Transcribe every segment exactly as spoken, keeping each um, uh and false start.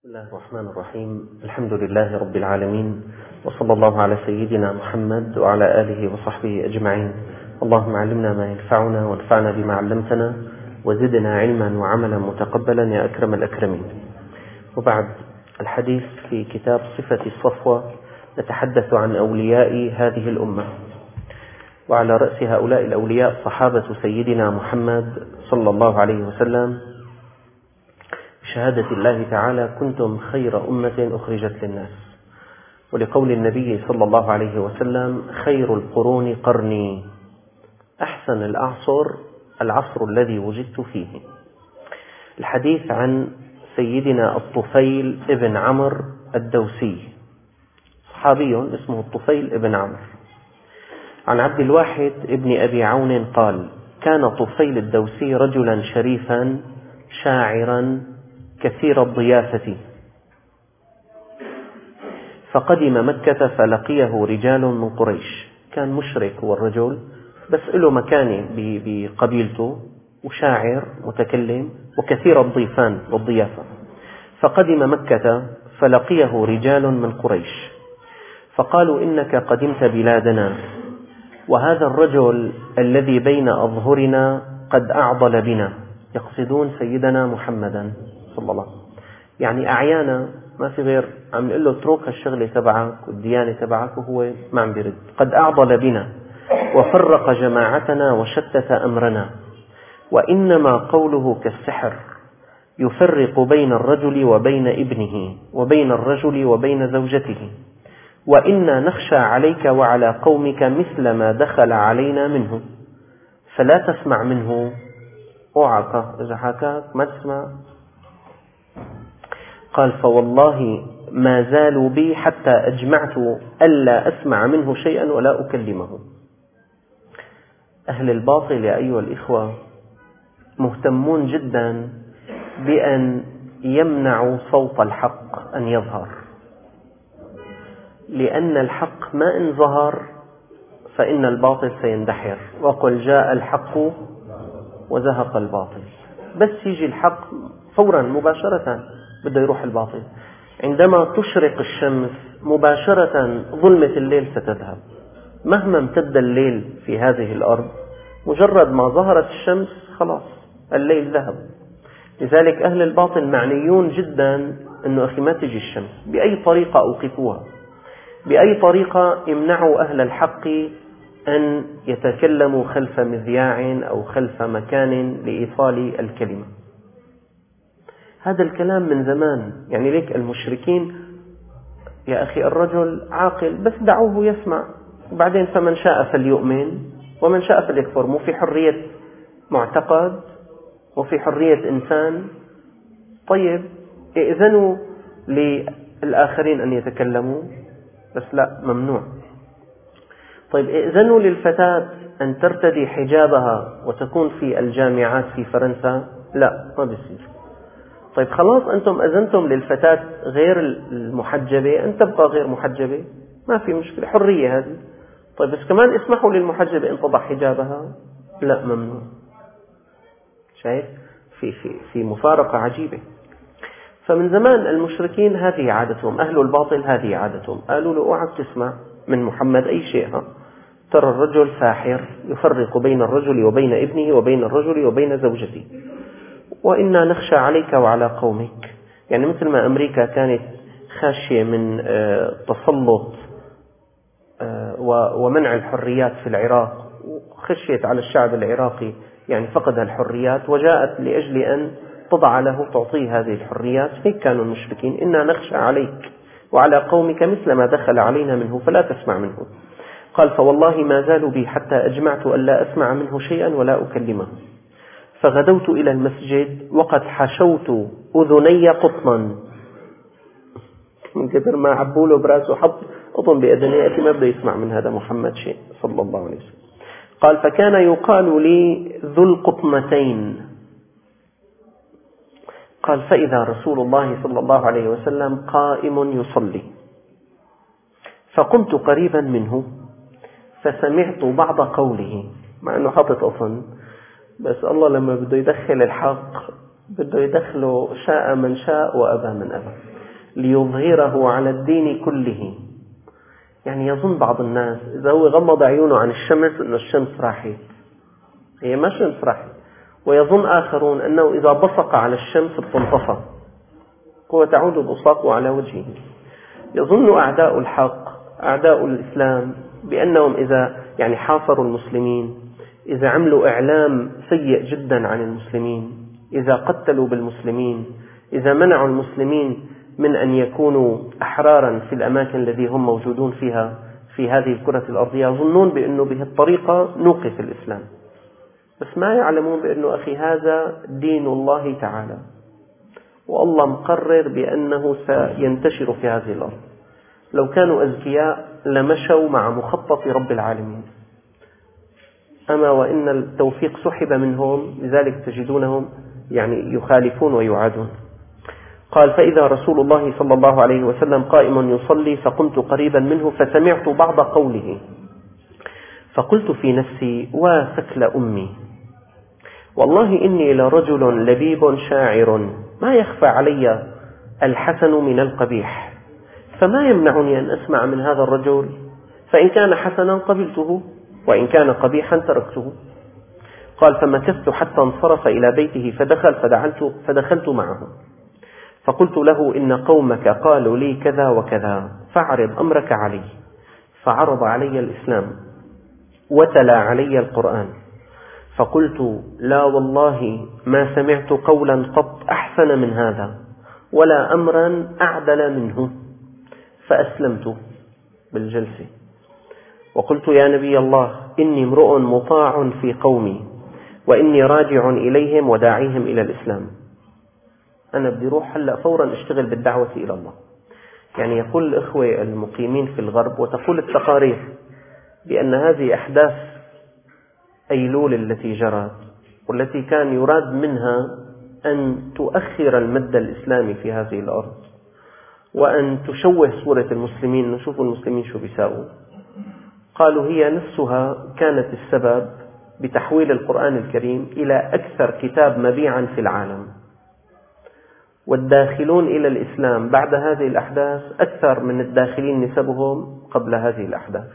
بسم الله الرحمن الرحيم. الحمد لله رب العالمين، وصلى الله على سيدنا محمد وعلى آله وصحبه أجمعين. اللهم علمنا ما ينفعنا وانفعنا بما علمتنا وزدنا علما وعملا متقبلا يا أكرم الأكرمين. وبعد، الحديث في كتاب صفة الصفوة نتحدث عن أولياء هذه الأمة، وعلى رأس هؤلاء الأولياء صحابة سيدنا محمد صلى الله عليه وسلم. بشهادة الله تعالى: كنتم خير أمة أخرجت للناس. ولقول النبي صلى الله عليه وسلم: خير القرون قرني، أحسن الأعصر العصر الذي وجدت فيه. الحديث عن سيدنا الطفيل ابن عمرو الدوسي، صحابي اسمه الطفيل ابن عمرو. عن عبد الواحد ابن أبي عون قال: كان طفيل الدوسي رجلا شريفا شاعرا كثير الضيافة، فقدم مكة فلقيه رجال من قريش. كان مشرك هو الرجل، بس له مكانة بقبيلته، وشاعر متكلم وكثير الضيفان والضيافة. فقدم مكة فلقيه رجال من قريش فقالوا: إنك قدمت بلادنا، وهذا الرجل الذي بين أظهرنا قد أعضل بنا. يقصدون سيدنا محمدا صلى الله عليه وسلم، يعني أعيانا ما في غير عم نقول له اترك الشغلة تبعك والديانة تبعك، وهو ما عم بيرد. قد أعضل بنا وفرق جماعتنا وشتت أمرنا، وإنما قوله كالسحر، يفرق بين الرجل وبين ابنه وبين الرجل وبين زوجته، وإنا نخشى عليك وعلى قومك مثل ما دخل علينا منه، فلا تسمع منه. اوعك إذا حكاك ما تسمع. قال: فوالله ما زالوا بي حتى أجمعت ألا أسمع منه شيئا ولا أكلمه. أهل الباطل يا أيها الإخوة مهتمون جدا بأن يمنعوا صوت الحق أن يظهر، لأن الحق ما إن ظهر فإن الباطل سيندحر. وقل جاء الحق وزهق الباطل. بس يجي الحق فورا مباشرة بده يروح الباطل. عندما تشرق الشمس مباشرة ظلمة الليل ستذهب. مهما امتد الليل في هذه الأرض، مجرد ما ظهرت الشمس خلاص الليل ذهب. لذلك أهل الباطل معنيون جدا أنه أخي ما تجي الشمس، بأي طريقة أوقفوها، بأي طريقة يمنعوا أهل الحق أن يتكلموا خلف مذياع أو خلف مكان لإيصال الكلمة. هذا الكلام من زمان. يعني ليك المشركين يا أخي الرجل عاقل، بس دعوه يسمع، وبعدين فمن شاء فليؤمن ومن شاء فليكفر. مو في حرية معتقد وفي حرية إنسان؟ طيب ائذنوا للآخرين أن يتكلموا، بس لا، ممنوع. طيب ائذنوا للفتاة أن ترتدي حجابها وتكون في الجامعات في فرنسا؟ لا، ما بيصير. طيب خلاص أنتم أذنتم للفتاة غير المحجبة أن تبقى غير محجبة، ما في مشكلة، حرية هذه. طيب بس كمان اسمحوا للمحجبة أن تضع حجابها؟ لا، ممنوع. شايف في في في مفارقة عجيبة. فمن زمان المشركين هذه عادتهم، أهل الباطل هذه عادتهم. قالوا له: اوعك تسمع من محمد أي شيء، ها ترى الرجل ساحر يفرق بين الرجل وبين ابنه وبين الرجل وبين زوجته، وإنا نخشى عليك وعلى قومك. يعني مثل ما أمريكا كانت خاشية من تسلط ومنع الحريات في العراق، وخشيت على الشعب العراقي يعني فقد الحريات، وجاءت لأجل أن تضع له تعطيه هذه الحريات. هيك كانوا المشركين: إنا نخشى عليك وعلى قومك مثل ما دخل علينا منه فلا تسمع منه. قال: فوالله ما زالوا بي حتى أجمعت ألا أسمع منه شيئا ولا أكلمه. فغدوت إلى المسجد وقد حشوت أذني قطنا، من كثر ما عبوا له براسه حط قطن بأذنيه، ما بده يسمع من هذا محمد شيء صلى الله عليه وسلم. قال: فكان يقال لي ذو القطنتين. قال: فإذا رسول الله صلى الله عليه وسلم قائم يصلي، فقمت قريبا منه فسمعت بعض قوله، مع أنه حاطط أصلا، بس الله لما بده يدخل الحق بده يدخله شاء من شاء وأبى من أبى. ليظهره على الدين كله. يعني يظن بعض الناس إذا هو غمض عيونه عن الشمس أن الشمس راحت، هي ما شمس راحت. ويظن آخرون أنه إذا بصق على الشمس بتنطفى، هو تعود بصاقه على وجهه. يظن أعداء الحق أعداء الإسلام بأنهم إذا يعني حاصروا المسلمين، إذا عملوا إعلام سيء جدا عن المسلمين، إذا قتلوا بالمسلمين، إذا منعوا المسلمين من أن يكونوا أحرارا في الأماكن التي هم موجودون فيها في هذه الكرة الأرضية، يظنون بأنه بهذه الطريقة نوقف الإسلام. بس ما يعلمون بأنه أخي هذا دين الله تعالى، والله مقرر بأنه سينتشر في هذه الأرض. لو كانوا أذكياء لمشوا مع مخطط رب العالمين، أما وإن التوفيق سحب منهم، لذلك تجدونهم يعني يخالفون ويعادون. قال: فإذا رسول الله صلى الله عليه وسلم قائم يصلي، فقمت قريبا منه فسمعت بعض قوله، فقلت في نفسي: وثكل أمي، والله إني لرجل لبيب شاعر، ما يخفى علي الحسن من القبيح، فما يمنعني أن أسمع من هذا الرجل، فإن كان حسنا قبلته، وإن كان قبيحا تركته. قال: فمكثت حتى انصرف إلى بيته فدخل فدعلت فدخلت معه، فقلت له: إن قومك قالوا لي كذا وكذا، فاعرض أمرك علي. فعرض علي الإسلام وتلا علي القرآن، فقلت: لا والله ما سمعت قولا قط أحسن من هذا، ولا أمرا أعدل منه، فأسلمت بالجلسة. وقلت: يا نبي الله، إني امرؤ مطاع في قومي، وإني راجع إليهم وداعيهم إلى الإسلام. أنا بدي روح هلأ فورا اشتغل بالدعوة إلى الله. يعني يقول الإخوة المقيمين في الغرب، وتقول التقارير بأن هذه أحداث أيلول التي جرت، والتي كان يراد منها أن تؤخر المد الإسلامي في هذه الأرض، وأن تشوه صورة المسلمين، نشوف المسلمين شو بيساووا. قالوا هي نفسها كانت السبب بتحويل القرآن الكريم إلى أكثر كتاب مبيعا في العالم، والداخلون إلى الإسلام بعد هذه الأحداث أكثر من الداخلين نسبهم قبل هذه الأحداث.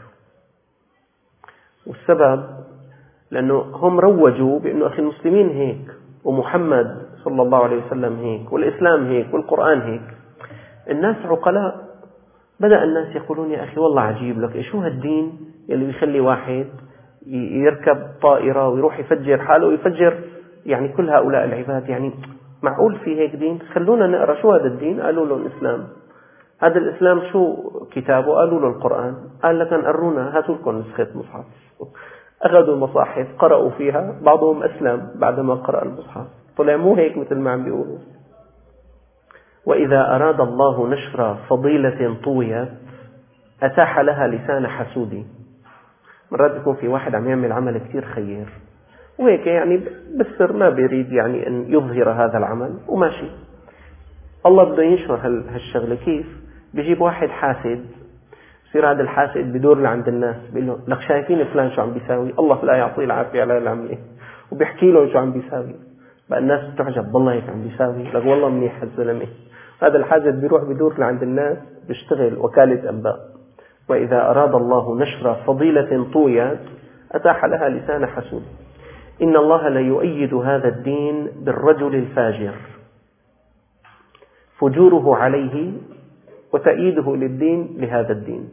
والسبب لأنه هم روجوا بأنه أخي المسلمين هيك، ومحمد صلى الله عليه وسلم هيك، والإسلام هيك، والقرآن هيك. الناس عقلاء، بدأ الناس يقولون: يا أخي والله عجيب لك، شو هالدين اللي بيخلي واحد يركب طائرة ويروح يفجر حاله ويفجر يعني كل هؤلاء العباد؟ يعني معقول في هيك دين؟ خلونا نقرأ شو هذا الدين. قالوا له الإسلام. هذا الإسلام شو كتابه؟ قالوا له القرآن. قال لك أرونا، هاتوا لكم نسخة مصحف. أخذوا المصاحف قرأوا فيها، بعضهم أسلم بعدما قرأ المصحف. طلع مو هيك مثل ما عم بيقولوا. وإذا أراد الله نشر فضيلة طويت أتاح لها لسان حسودي. مرات يكون في واحد عم يعمل عمل كتير خير وهيك يعني بالسر ما بيريد يعني أن يظهر هذا العمل وماشي، الله بده ينشر هالشغلة. كيف؟ بيجيب واحد حاسد، يصير هذا الحاسد بدور لعند الناس بيقول له: لك شايفين فلان شو عم بيساوي؟ الله لا يعطيه العافية على العملة، وبيحكي له شو عم بيساوي. بقى الناس تعجب: والله هيك عم بيساوي، لك والله منيح الزلمة. هذا الحاسد بيروح بدور لعند الناس بيشتغل وكالة أنباء. وإذا أراد الله نشر فضيلة طويت أتاح لها لسان حسود. إن الله لا يؤيد هذا الدين بالرجل الفاجر، فجوره عليه وتأييده للدين لهذا الدين.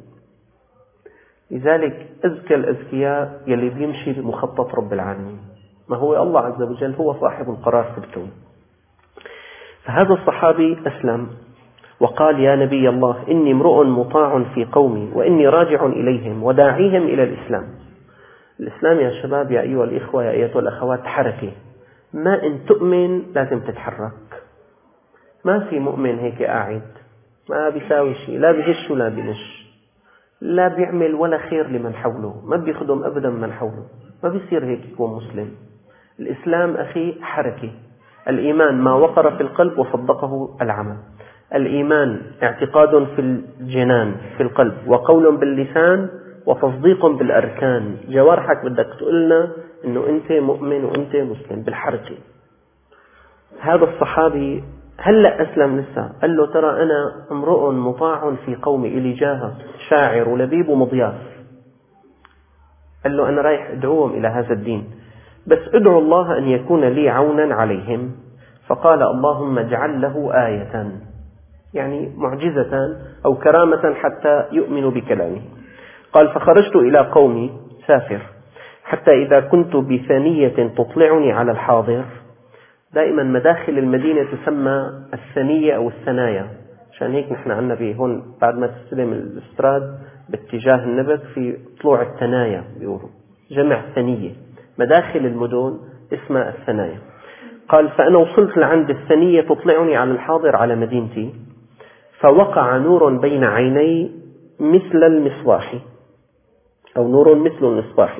لذلك أذكى الأذكياء يلي بيمشي بمخطط رب العالمين، ما هو الله عز وجل هو صاحب القرار في الكون. فهذا الصحابي أسلم وقال: يا نبي الله، إني امرؤ مطاع في قومي، وإني راجع إليهم وداعيهم إلى الإسلام. الإسلام يا شباب، يا أيها الإخوة، يا أيها الأخوات، حركة. ما إن تؤمن لازم تتحرك. ما في مؤمن هيك قاعد ما بيساوي شيء، لا بيغش ولا بينش، لا بيعمل ولا خير لمن حوله، ما بيخدم أبدا من حوله، ما بيصير هيك يكون مسلم. الإسلام أخي حركة. الإيمان ما وقر في القلب وصدقه العمل. الإيمان اعتقاد في الجنان في القلب، وقول باللسان، وتصديق بالأركان. جوارحك بدك تقولنا أنه أنت مؤمن وأنت مسلم بالحركة. هذا الصحابي هلأ أسلم لسه. قال له ترى أنا امرؤ مطاع في قومي، إلي جاهة، شاعر ولبيب ومضياف. قال له أنا رايح أدعوهم إلى هذا الدين، بس أدعو الله أن يكون لي عونا عليهم. فقال اللهم اجعل له آية، يعني معجزة أو كرامة حتى يؤمنوا بكلامه. قال فخرجت إلى قومي سافر، حتى إذا كنت بثنية تطلعني على الحاضر. دائما مداخل المدينة تسمى الثنية أو الثنايا، عشان هيك نحن عندنا في هون بعد ما تستلم الاستراد باتجاه النبت في طلوع الثنايا، بيقولوا جمع ثنية. مداخل المدن اسمها الثنايا. قال فأنا وصلت لعند الثنية تطلعني على الحاضر على مدينتي، فوقع نور بين عيني مثل المصباح، أو نور مثل المصباح،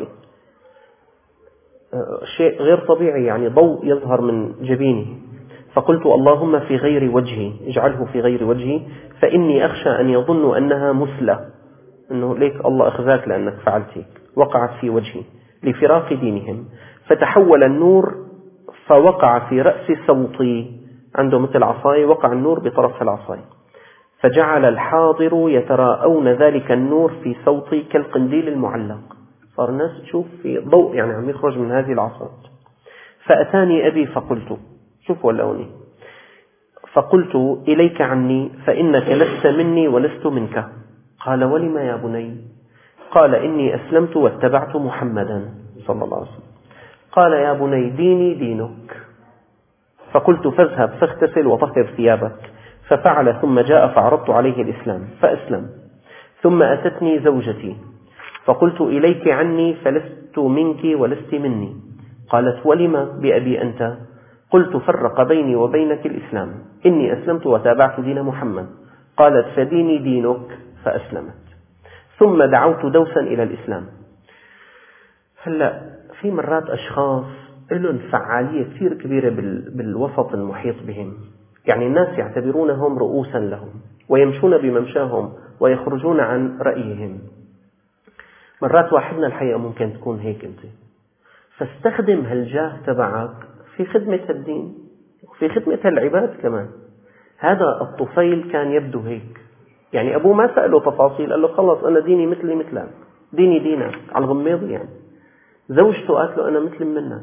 شيء غير طبيعي، يعني ضوء يظهر من جبينه. فقلت اللهم في غير وجهي، اجعله في غير وجهي، فإني أخشى أن يظن أنها مثلة، أنه ليك الله أخذاك لأنك فعلت هيك. وقعت في وجهي لفراق دينهم. فتحول النور فوقع في رأس صوتي، عنده مثل عصاي، وقع النور بطرف العصاي، فجعل الحاضر يتراءون ذلك النور في صوتي كالقنديل المعلق. صار الناس تشوف في ضوء يعني عم يخرج من هذه العصا. فأتاني أبي فقلت، شوفوا اللوني، فقلت إليك عني فإنك لست مني ولست منك. قال ولم يا بني؟ قال إني أسلمت واتبعت محمدا صلى الله عليه وسلم. قال يا بني ديني دينك. فقلت فاذهب فاغتسل وطهر ثيابك. ففعل ثم جاء فعرضت عليه الإسلام فأسلم. ثم أتتني زوجتي فقلت إليك عني فلست منك ولست مني. قالت ولم بأبي أنت؟ قلت فرق بيني وبينك الإسلام، إني أسلمت وتابعت دين محمد. قالت فديني دينك، فأسلمت. ثم دعوت دوسا إلى الإسلام. هلأ في مرات أشخاص لهم فعالية كثير كبيرة بالوسط المحيط بهم، يعني الناس يعتبرونهم رؤوسا لهم ويمشون بممشاهم ويخرجون عن رأيهم. مرات واحدنا الحقيقة ممكن تكون هيك أنت، فاستخدم هالجاه تبعك في خدمة الدين وفي خدمة العباد كمان. هذا الطفيل كان يبدو هيك، يعني أبوه ما سأله تفاصيل، قال له خلص أنا ديني مثلي مثلك، ديني دينك على الغميض. يعني زوجته قالت له أنا مثل منك.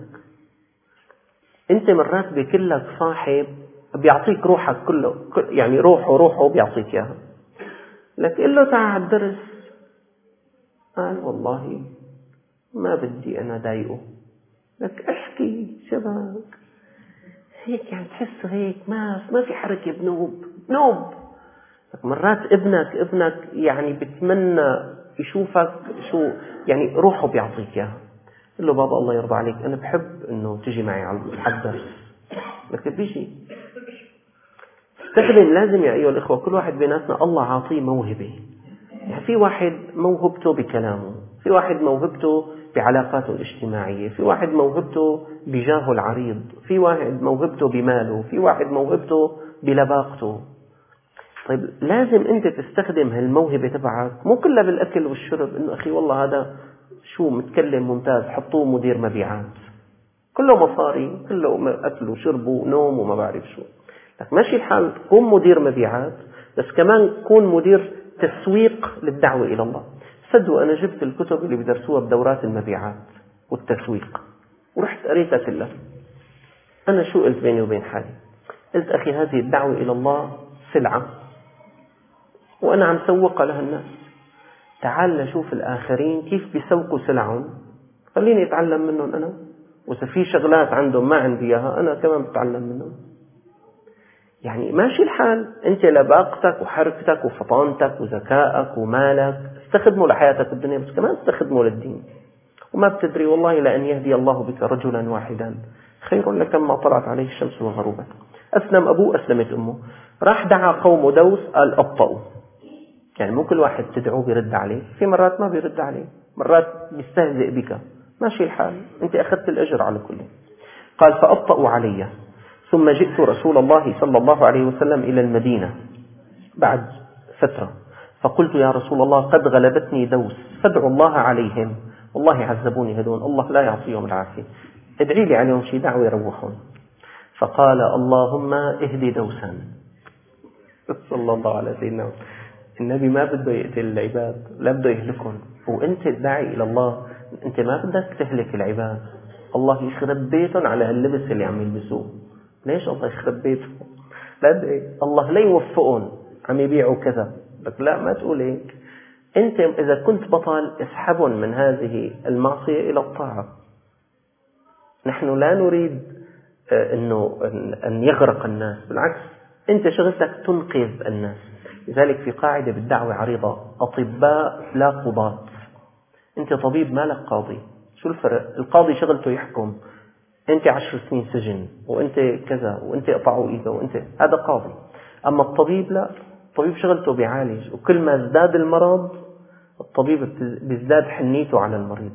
أنت مرات بكلك صاحب بيعطيك روحك كله، يعني روحه روحه بيعطيك إياها، لك قل له تعال على الدرس، قال والله ما بدي أنا ضايقه. لك احكي شبك هيك، يعني تحس هيك ما ما في حركة، بنوب بنوب. مرات ابنك ابنك يعني بتمنى يشوفك شو، يعني روحه بيعطيك اياها. قل له بابا الله يرضى عليك أنا بحب إنه تجي معي على الدرس، لك بيجي. استخدم، لازم يا أيها الإخوة كل واحد بيناتنا الله عاطيه موهبة. يعني في واحد موهبته بكلامه، في واحد موهبته بعلاقاته الاجتماعية، في واحد موهبته بجاهه العريض، في واحد موهبته بماله، في واحد موهبته بلباقته. طيب لازم أنت تستخدم هالموهبة تبعك، مو كلها بالأكل والشرب، إنه أخي والله هذا شو متكلم ممتاز حطوه مدير مبيعات، كله مصاري، كله أكل وشرب ونوم وما بعرف شو. لك ماشي الحال كون مدير مبيعات، بس كمان كون مدير تسويق للدعوة إلى الله. صدقوا أنا جبت الكتب اللي بدرسوها بدورات المبيعات والتسويق ورحت قريتها كلها. أنا شو قلت بيني وبين حالي؟ قلت أخي هذه الدعوة إلى الله سلعة وأنا عم سوقها لها الناس، تعال نشوف الآخرين كيف بيسوقوا سلعهم، خليني أتعلم منهم أنا، وإذا في شغلات عندهم ما عندي إياها أنا كمان بتعلم منهم. يعني ماشي الحال أنت لباقتك وحركتك وفطانتك وذكائك ومالك استخدمه لحياتك الدنيا، بس كمان استخدمه للدين. وما بتدري والله لأن يهدي الله بك رجلا واحدا خير لك ما طلعت عليه الشمس وغربت. أسلم أبوه أسلمت أمه. راح دعا قوم دوس قال أبطأوا، يعني مو كل واحد تدعوه بيرد عليه، في مرات ما بيرد عليه، مرات بيستهزئ بك، ماشي الحال أنت أخذت الأجر على كله. قال فأبطأوا علي. ثم جئت رسول الله صلى الله عليه وسلم إلى المدينة بعد فترة، فقلت يا رسول الله قد غلبتني دوس فادعوا الله عليهم، والله عذبوني هدون، الله لا يعطيهم العافية، ادعي لي عليهم شي دعوة يروحون. فقال اللهم اهدي دوسا. صلى الله على سيدنا. النبي ما بده يقتل العباد، لا بده يهلكهم، وانت تدعي الى الله انت ما بدك تهلك العباد. الله يخرب بيتهم على هاللبس اللي عم يلبسوه. ليش الله يخرب بيتهم؟ لا الله لا يوفقهم عم يبيعوا كذا. لك لا، ما تقول هيك. انت اذا كنت بطل اسحبهم من هذه المعصية الى الطاعة. نحن لا نريد انه ان يغرق الناس، بالعكس انت شغلتك تنقذ الناس. لذلك في قاعدة بالدعوة عريضة: أطباء لا قضاة. أنت طبيب، مالك قاضي. شو الفرق؟ القاضي شغلته يحكم، أنت عشر سنين سجن وأنت كذا وأنت اقطعوا إيده وأنت، هذا قاضي. أما الطبيب لا، الطبيب شغلته بيعالج، وكل ما ازداد المرض الطبيب بيزداد حنيته على المريض.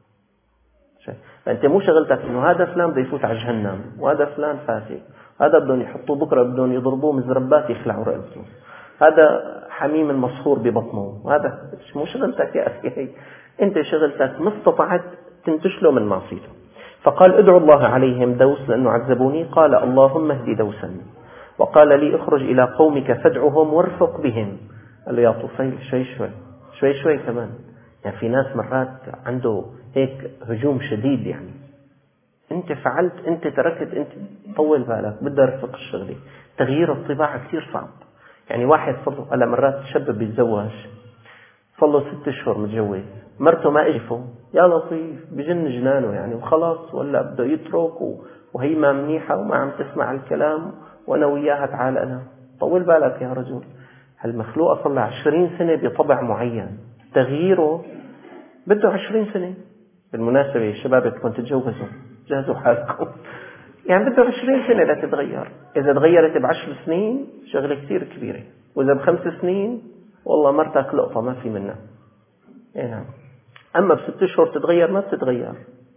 فأنت مو شغلتك إنه هذا فلان بده يفوت على جهنم وهذا فلان فاسق، هذا بدهم يحطوه بكرة بدهم يضربوه مزربات يخلعوا رأسه، هذا حميم المصهور ببطنه، هذا مو شغلتك يا أخي. أنت شغلتك ما استطعت تنتشله من معصيته. فقال ادعو الله عليهم دوس لأنه عذبوني. قال اللهم اهدي دوسا. وقال لي اخرج إلى قومك فادعهم وارفق بهم. قال له يا طفيل شوي شوي شوي شوي كمان. يعني في ناس مرات عنده هيك هجوم شديد، يعني أنت فعلت، أنت تركت، أنت طول بالك، بدأ رفق الشغلي. تغيير الطباع كثير صعب. يعني واحد صار على مرات شاب بيتزوج، صار له ست اشهر متجوز، مرته ما اجفه، يا لطيف بجن جنانه يعني، وخلاص ولا بده يترك، وهي ما منيحه وما عم تسمع الكلام، وانا وياها تعال انا. طول بالك يا رجل، هالمخلوق صار له عشرين سنه بطبع معين، تغييره بده عشرين سنه. بالمناسبه الشباب بدكم تتجوزوا جهزوا حالكم، يعني بده عشرين سنة لتتغير. إذا تغيرت بعشر سنين شغلة كثير كبيرة، وإذا بخمس سنين والله مرتك لقطة ما في منها. إيه نعم. أما بست أشهر تتغير ما بتتغير.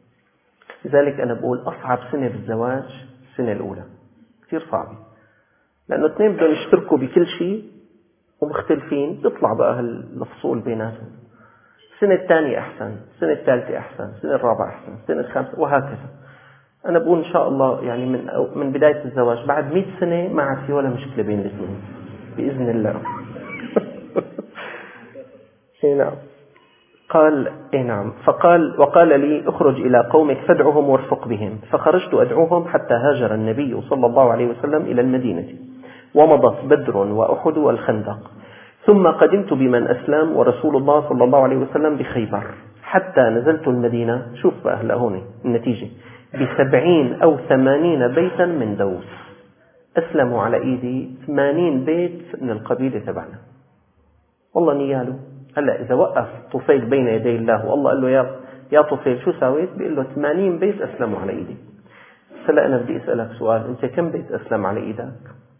لذلك أنا بقول أصعب سنة بالزواج السنة الأولى، كثير صعبة، لأنه اثنين بدهم يشتركوا بكل شيء ومختلفين، تطلع بقى هالفصول بيناتهم. السنة الثانية أحسن، السنة الثالثة أحسن، السنة الرابعة أحسن، السنة الخامسة، وهكذا. أنا بقول إن شاء الله يعني من من بداية الزواج بعد مئة سنة ما عاد في ولا مشكلة بين الاثنين بإذن الله. إيه نعم. قال إيه نعم. فقال وقال لي اخرج إلى قومك فادعهم وارفق بهم. فخرجت أدعوهم حتى هاجر النبي صلى الله عليه وسلم إلى المدينة، ومضت بدر وأحد والخندق، ثم قدمت بمن أسلم ورسول الله صلى الله عليه وسلم بخيبر، حتى نزلت المدينة. شوف بقى هلا هون النتيجة، بسبعين أو ثمانين بيتا من دوس أسلموا على إيدي. ثمانين بيت من القبيلة تبعنا. والله نياله. هلا إذا وقف طفيل بين يدي الله والله قال له يا يا طفيل شو سويت؟ بيقول له ثمانين بيت أسلموا على إيدي. هلا أنا بدي أسألك سؤال، أنت كم بيت أسلم على إيدك؟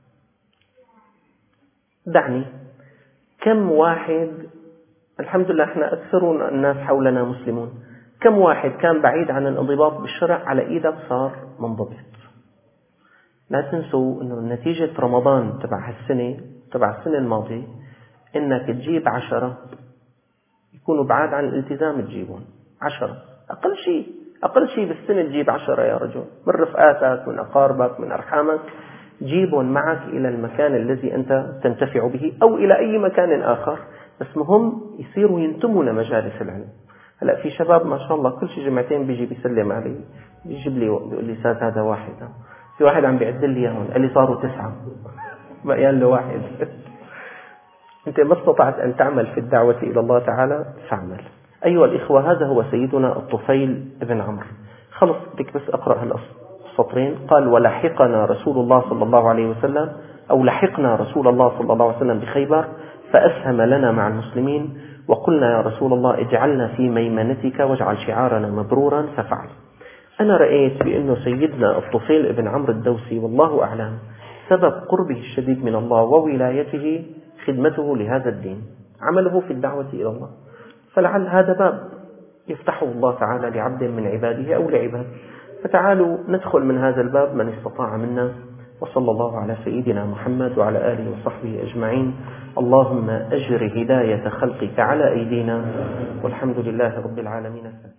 دعني كم واحد. الحمد لله احنا أكثر الناس حولنا مسلمون. كم واحد كان بعيد عن الانضباط بالشرع على إيدك صار منضبط؟ لا تنسوا أنه نتيجة رمضان تبع هالسنة تبع السنة الماضية إنك تجيب عشرة يكونوا بعاد عن الالتزام، تجيبون عشرة أقل شيء، أقل شيء بالسنة تجيب عشرة يا رجل، من رفقاتك من أقاربك من أرحامك، جيبهم معك إلى المكان الذي أنت تنتفع به أو إلى أي مكان آخر، بس مهم يصيروا ينتموا لمجالس العلم. هلا في شباب ما شاء الله كل شي جمعتين بيجي بيسلم علي، بيجيب لي بيقول لي أستاذ هذا واحد، في واحد عم بيعدل لي اياهم قال لي صاروا تسعة بقي له واحد. أنت ما استطعت أن تعمل في الدعوة إلى الله تعالى فاعمل. أيها الإخوة، هذا هو سيدنا الطفيل بن عمرو. خلص بدك بس أقرأ هالسطرين. قال ولحقنا رسول الله صلى الله عليه وسلم أو لحقنا رسول الله صلى الله عليه وسلم بخيبر فأسهم لنا مع المسلمين، وقلنا يا رسول الله اجعلنا في ميمنتك واجعل شعارنا مبرورا، ففعل. أنا رأيت بأنه سيدنا الطفيل بن عمرو الدوسي والله أعلم سبب قربه الشديد من الله وولايته خدمته لهذا الدين، عمله في الدعوة إلى الله، فلعل هذا باب يفتحه الله تعالى لعبد من عباده أو لعباد. فتعالوا ندخل من هذا الباب من استطاع منا. وصلى الله على سيدنا محمد وعلى آله وصحبه أجمعين. اللهم أجر هداية خلقك على أيدينا، والحمد لله رب العالمين.